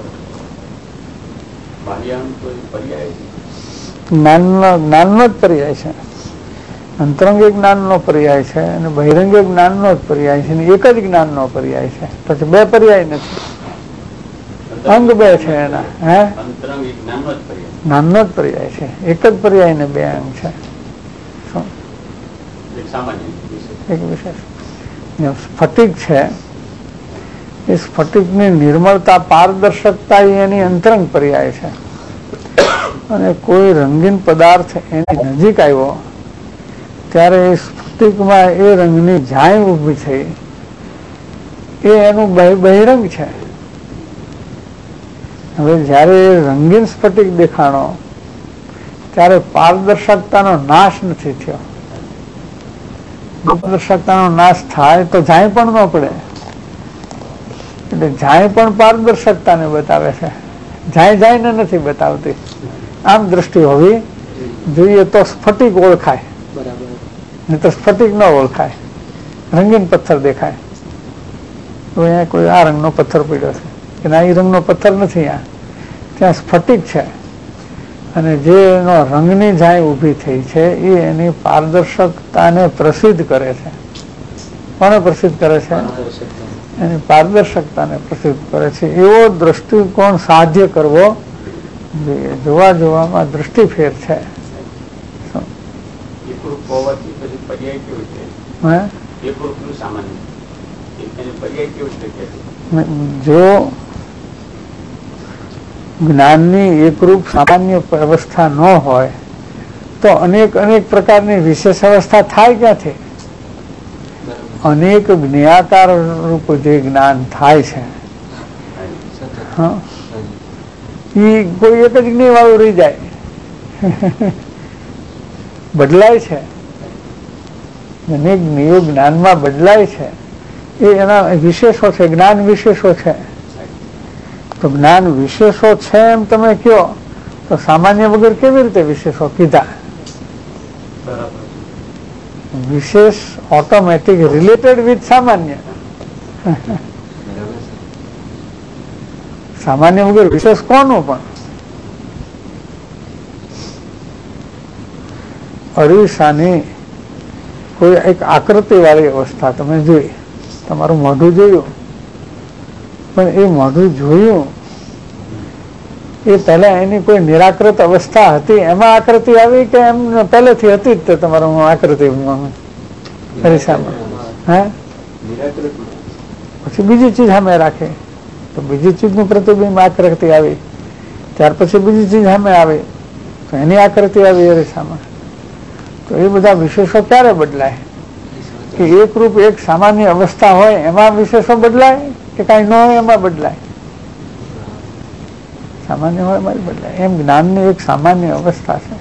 જ્ઞાનનો જ્ઞાનનો જ પર્યાય છે. અંતરંગે જ્ઞાનનો પર્યાય છે અને બહિરંગે જ્ઞાનનો જ પર્યાય છે, અને એક જ જ્ઞાનનો પર્યાય છે. પછી બે પર્યાય નથી, અંગ બે છે એના. હે, જ્ઞાનનો જ પર્યાય છે, એક જ પર્યાય ને બે અંગ છે. શું એક વિશેષ સ્ફટિક છે, એ સ્ફટિકની નિર્મળતા પારદર્શકતા એની અંતરંગ પર્યાય છે. અને કોઈ રંગીન પદાર્થ એની નજીક આવ્યો ત્યારે એ સ્ફટિકમાં એ રંગની ઝાય ઊભી થઈ, એ એનું બહિરંગ છે. હવે જયારે એ રંગીન સ્ફટિક દેખાણો ત્યારે પારદર્શકતાનો નાશ નથી થયો. પારદર્શકતાનો નાશ થાય તો ઝાય પણ ન પડે. એટલે ઝાય પણ પારદર્શકતાને બતાવે છે, ઝાય ઝાયને નથી બતાવતી. આમ દ્રષ્ટિ હોવી જોઈએ તો સ્ફટિક ઓળખાય, નહીં તો સ્ફટિક ન ઓળખાય. રંગીન પથ્થર દેખાય તો અહીંયા કોઈ આ રંગનો પથ્થર પડ્યો છે કે ના, એ રંગનો પથ્થર નથી, આ ત્યાં સ્ફટિક છે. અને જે એનો રંગની ઝાય ઊભી થઈ છે એ એની પારદર્શકતાને પ્રસિદ્ધ કરે છે. કોને પ્રસિદ્ધ કરે છે? એની પારદર્શકતાને પ્રસિદ્ધ કરે છે. એવો દ્રષ્ટિકોણ સાધ્ય કરવો જોઈએ. જોવા જોવામાં દ્રષ્ટિ ફેર છે. જો જ્ઞાનની એકરૂપ સામાન્ય અવસ્થા ન હોય તો અનેક અનેક પ્રકારની વિશેષ અવસ્થા થાય ક્યાંથી? અનેક જ્ઞેયાકાર રૂપ જે જ્ઞાન થાય છે, હા, એ કોઈ એક જ જ્ઞેય વાળું રહી જાય, બદલાય છે. અનેક જ્ઞેયો જ્ઞાનમાં બદલાય છે, એ એના વિશેષો છે, જ્ઞાન વિશેષો છે. તો જ્ઞાન વિશેષો છે એમ તમે કહો તો સામાન્ય વગર કેવી રીતે વિશેષો કીધા? વિશેષ ઓટોમેટિક રિલેટેડ વિથ સામાન્ય. સામાન્ય વગર વિશેષ કોનું? પણ અરીસાની કોઈ એક આકૃતિ વાળી અવસ્થા તમે જોઈ, તમારું મોઢું જોયું, પણ એ મોઢું જોયું એ પહેલા એની કોઈ નિરાકૃત અવસ્થા હતી, એમાં આકૃતિ આવી કે એમ પહેલેથી હતી જ તે તમારું આકૃતિ અરીસામાં? હે, પછી બીજી ચીજ સામે રાખે તો બીજી ચીજનું પ્રતિબિંબ આકૃતિ આવી, ત્યાર પછી બીજી ચીજ સામે આવે તો એની આકૃતિ આવી અરીસામાં. તો એ બધા વિશેષો ક્યારે બદલાય? કે એક રૂપ એક સામાન્ય અવસ્થા હોય એમાં વિશેષો બદલાય કે કઈ ન હોય એમાં બદલાય? સામાન્ય હોય એમાં બદલાય. એમ જ્ઞાનની એક સામાન્ય અવસ્થા છે.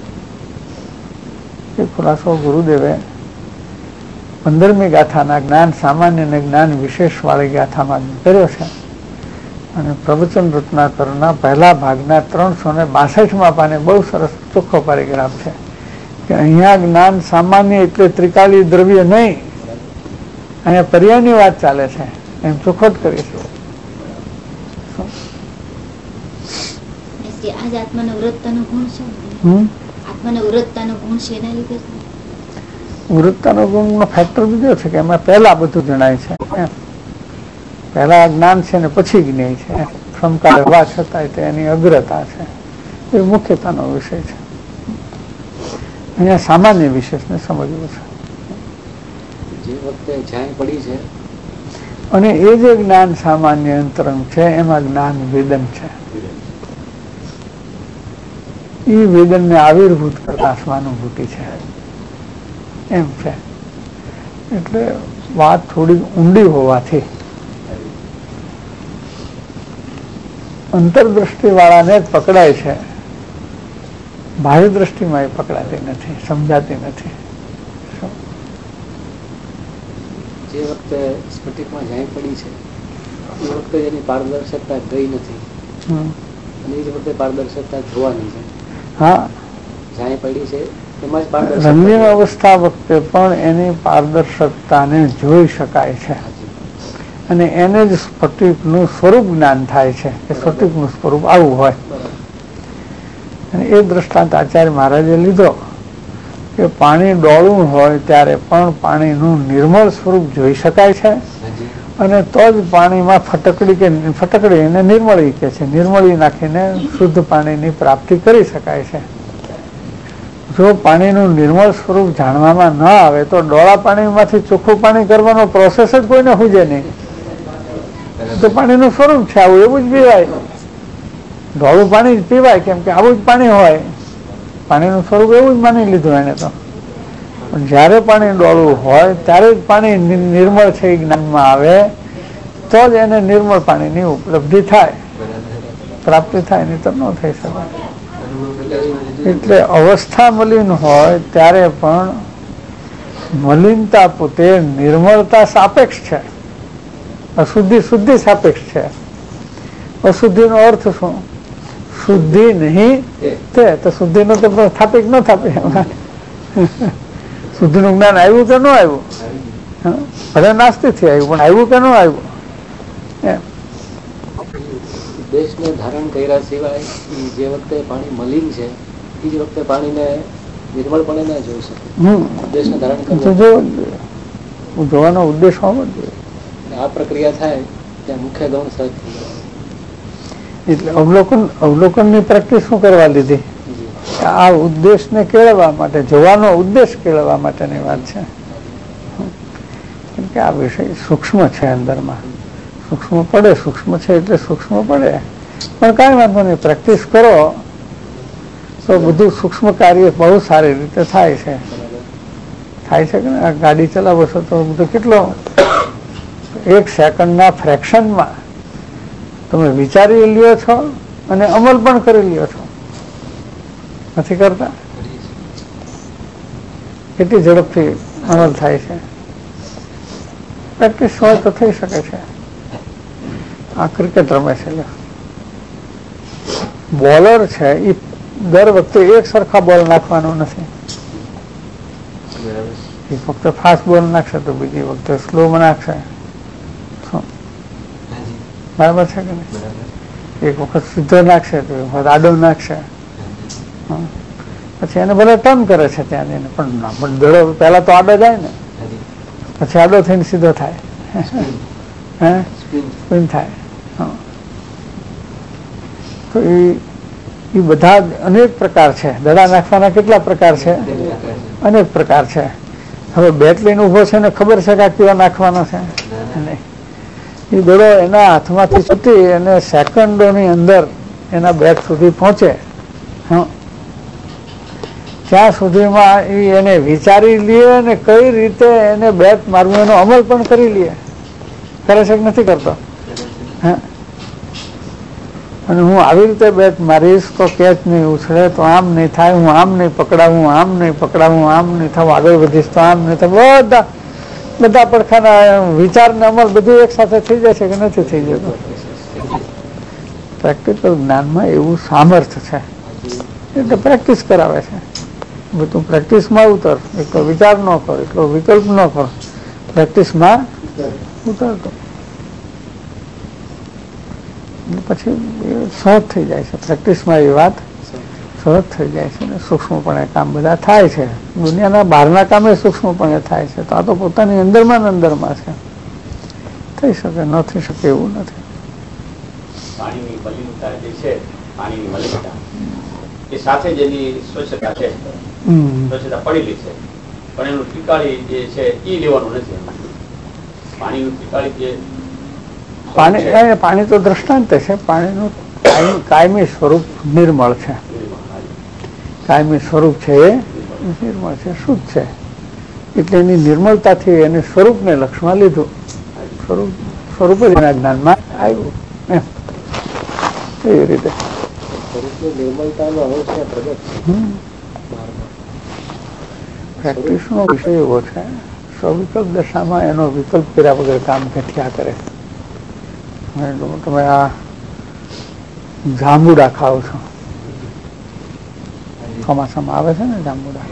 એ ખુલાસો ગુરુદેવે પંદરમી ગાથાના જ્ઞાન સામાન્ય અને જ્ઞાન વિશેષ વાળી ગાથામાં કર્યો છે. અને પ્રવચન રત્નાકરના પહેલા ભાગના ત્રણસો ને બાસઠમાં પાને બહુ સરસ ચોખ્ખો પેરેગ્રાફ છે કે અહીંયા જ્ઞાન સામાન્ય એટલે ત્રિકાલી દ્રવ્ય નહીં, અહીંયા પર્યાયની વાત ચાલે છે એમ ચોખવટ કરી છે. જે આજ આત્માનો વૃત્તાનો ગુણ છે, હમ આત્માનો વૃત્તાનો ગુણ છે એના લીધે વૃત્તાનો ગુણનો ફેક્ટર બીજો છે કે એમાં પહેલા બધું જણાય છે એમ. પહેલા જ્ઞાન છે ને પછી જ્ઞેય છે. સમકાળ હોવા છતાંય તે એની અગ્રતા છે, એ મુખ્યતાનો વિષય છે. અહીંયા સામાન્ય વિશેષને સમજવું છે. જે વખતે જાય પડી છે અને એ જે જ્ઞાન સામાન્ય અંતરંગ છે એમાં જ્ઞાન વેદન છે. એ વેદનને આવિર્ભૂત કરતા સ્વાનુભૂતિ છે એમ છે. એટલે વાત થોડી ઊંડી હોવાથી અંતરદ્રષ્ટિ વાળાને જ પકડાય છે, બાહ્ય દ્રષ્ટિમાં એ પકડાતી નથી, સમજાતી નથી. જે વખતે સ્ફટિકમાં જાય પડી છે એ વખતે એની પારદર્શકતા ગઈ નથી, અને એ જ વખતે પારદર્શકતા જોવાની છે. હા, જાય પડી છે એમાં જ પારદર્શકતા, રંગીન અવસ્થા વખતે પણ એની પારદર્શકતાને જોઈ શકાય છે, અને એને જ સ્ફટિકનું સ્વરૂપ જ્ઞાન થાય છે કે સ્ફટિકનું સ્વરૂપ આવું હોય. અને એ દ્રષ્ટાંત આચાર્ય મહારાજે લીધો કે પાણી ડોળું હોય ત્યારે પણ પાણીનું નિર્મળ સ્વરૂપ જોઈ શકાય છે, અને તો જ પાણીમાં ફટકડી કે ફટકડી એને નિર્મળી કે છે, નિર્મળી નાખીને શુદ્ધ પાણીની પ્રાપ્તિ કરી શકાય છે. જો પાણીનું નિર્મળ સ્વરૂપ જાણવામાં ન આવે તો ડોળા પાણીમાંથી ચોખ્ખું પાણી કરવાનો પ્રોસેસ જ કોઈને સૂજે નહીં. તો પાણીનું સ્વરૂપ છે આવું, એવું જ પીવાય, ડોળું પાણી જ પીવાય, કેમ કે આવું જ પાણી હોય. પાણીનું સ્વરૂપ એવું જ માની લીધું એને તો. પણ જ્યારે પાણી ડોળું હોય ત્યારે જ પાણી નિર્મળ છે એ જ્ઞાનમાં આવે તો જ એને નિર્મળ પાણીની ઉપલબ્ધિ થાય, પ્રાપ્તિ થાય, નહીં તો ન થઈ શકે. એટલે અવસ્થા મલિન હોય ત્યારે પણ મલિનતા પોતે નિર્મળતા સાપેક્ષ છે, અશુદ્ધિ શુદ્ધિ સાપેક્ષ છે. અશુદ્ધિનો અર્થ શું? શુદ્ધિ નહીં તે તો શુદ્ધિનો તો સ્થાપિક ન થાપે. શુદ્ધિનું જ્ઞાન આવ્યું કે ન આવ્યું? ભલે નાસ્તિકથી આવ્યું, પણ આવ્યું કે ન આવ્યું? દેશને ધારણ કર્યા સિવાય જે વખતે પાણી મલિન છે એ જ વખતે પાણીને નિર્મળપણે ના જોઈ શકે. દેશને ધારણ કરવું જોવાનો ઉદ્દેશ હોવો જોઈએ. આ પ્રક્રિયા થાય ત્યાં મુખ્ય ગૌણ સહજ. એટલે અવલોકન અવલોકનની પ્રેક્ટિસ શું કરવા લીધી? આ ઉદ્દેશને કેળવવા માટે, જોવાનો ઉદ્દેશ કેળવવા માટેની વાત છે. કેમ કે આ વિષય સૂક્ષ્મ છે, અંદરમાં સૂક્ષ્મ પડે, સૂક્ષ્મ છે એટલે સૂક્ષ્મ પડે. પણ કાંઈ વાંધો નહીં, પ્રેક્ટિસ કરો તો બધું સૂક્ષ્મ કાર્ય બહુ સારી રીતે થાય છે. થાય છે કે આ ગાડી ચલાવો છો તો બધું કેટલો એક સેકન્ડના ફ્રેક્શનમાં તમે વિચારી લ્યો છો અને અમલ પણ કરી લ્યો છો, નથી કરતા? કેટલી ઝડપથી અમલ થાય છે. પ્રેક્ટિસ હોય તો થઈ શકે છે. આ ક્રિકેટ રમે છે, બોલર છે, એ દર વખતે એક સરખા બોલ નાખવાનો નથી. એ ફક્ત ફાસ્ટ બોલ નાખશે તો બીજી વખતે સ્લોમાં નાખશે. બરાબર છે કે નહીં? એક વખત સીધો નાખશે તો એક વખત આડો નાખશે, પછી એને બધા ટર્ન કરે છે ત્યાં જઈને. પણ દડો પહેલા તો આડો જાય ને, પછી આડો થઈને સીધો થાય, હે સ્પિન થાય. તો એ એ બધા અનેક પ્રકાર છે. દડા નાખવાના કેટલા પ્રકાર છે? અનેક પ્રકાર છે. હવે બેટ લઈને ઉભો છે ને ખબર છે કે આ કેવા નાખવાનો છે? નહીં. એ દડો એના હાથમાંથી છૂટી અને સેકન્ડોની અંદર એના બેટ સુધી પહોંચે. હા, ત્યાં સુધીમાં એ એને વિચારી લે અને કઈ રીતે એને બેટ મારવું એનો અમલ પણ કરી લે. કરે છે કે નથી કરતો? હા. અને હું આવી રીતે બેટ મારીશ તો કેચ નહીં ઉછળે, તો આમ નહીં થાય, હું આમ નહીં પકડાવું, આમ નહીં પકડાવું, આમ નહીં થવું, આગળ વધીશ તો આમ નહીં થાય. બધા બધા પડખાના વિચાર ને અમલ બધું એક સાથે થઈ જાય છે કે નથી થઈ જતું? પ્રેક્ટિકલ જ્ઞાનમાં એવું સામર્થ્ય છે, એટલે પ્રેક્ટિસ કરાવે છે. બધું પ્રેક્ટિસમાં ઉતર, એટલો વિચાર ન કરો, એટલો વિકલ્પ ન કરો, પ્રેક્ટિસમાં ઉતરતો. પછી એ સહજ થઈ જાય છે. પ્રેક્ટિસમાં એ વાત સહજ થઈ જાય છે ને સૂક્ષ્મપણે કામ બધા થાય છે. દુનિયાના બહારના કામે સૂક્ષ્મપણે થાય છે. તો આ તો પોતાની અંદરમાં ને અંદરમાં છે. થઈ શકે ન થઈ શકે એવું નથી. પાણીની મલિનતા જે છે, પાણીની મલિનતા એ સાથે જેની સ્વચ્છતા છે, સ્વચ્છતા પડેલી છે, પણ એનું ઠીકાળી જે છે એ લેવાનું નથી. પાણીનું ઠીકાળી જે પાણી પાણી તો દ્રષ્ટાંત છે. પાણીનું કાયમી સ્વરૂપ નિર્મળ છે. કાયમી સ્વરૂપ છે એ નિર્મળ છે, શુદ્ધ છે. એટલે એની નિર્મળતાથી એને સ્વરૂપને લક્ષમાં લીધું. સ્વરૂપ સ્વરૂપ જ એના જ્ઞાનમાં આવ્યું એમ એવી રીતે પ્રેક્ટિસનો વિષય એવો છે. સ્વવિકલ્પ દશામાં એનો વિકલ્પ કર્યા વગર કામ થયા કરે. તમે આ જાંબુડા ખાઓ છો, ચોમાસામાં આવે છે ને જાંબુડા,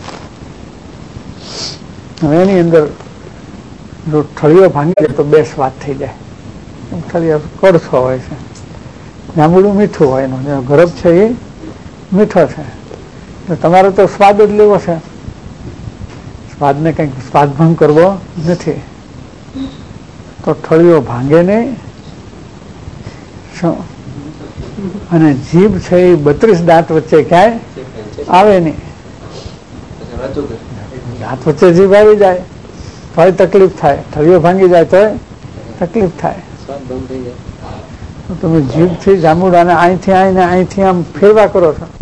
હવે એની અંદર જો ઠળીઓ ભાંગી જાય તો બે સ્વાદ થઈ જાય. ઠળીઓ કડછો હોય છે, જાંબુડું મીઠું હોય, એનો જે ગરબ છે એ મીઠો છે. એટલે તમારે તો સ્વાદ જ લેવો છે, સ્વાદને કંઈક સ્વાદભંગ કરવો નથી. તો ઠળીઓ ભાંગે નહીં અને જીભ છે એ બત્રીસ દાંત વચ્ચે ક્યાંય આવે નહીં. દાંત વચ્ચે જીભ આવી જાય તોય તકલીફ થાય, ઠળીઓ ભાંગી જાય તોય તકલીફ થાય. તો તમે જીભથી જાંબુડાને અહીંથી આવીને અહીંથી આમ ફેરવા કરો છો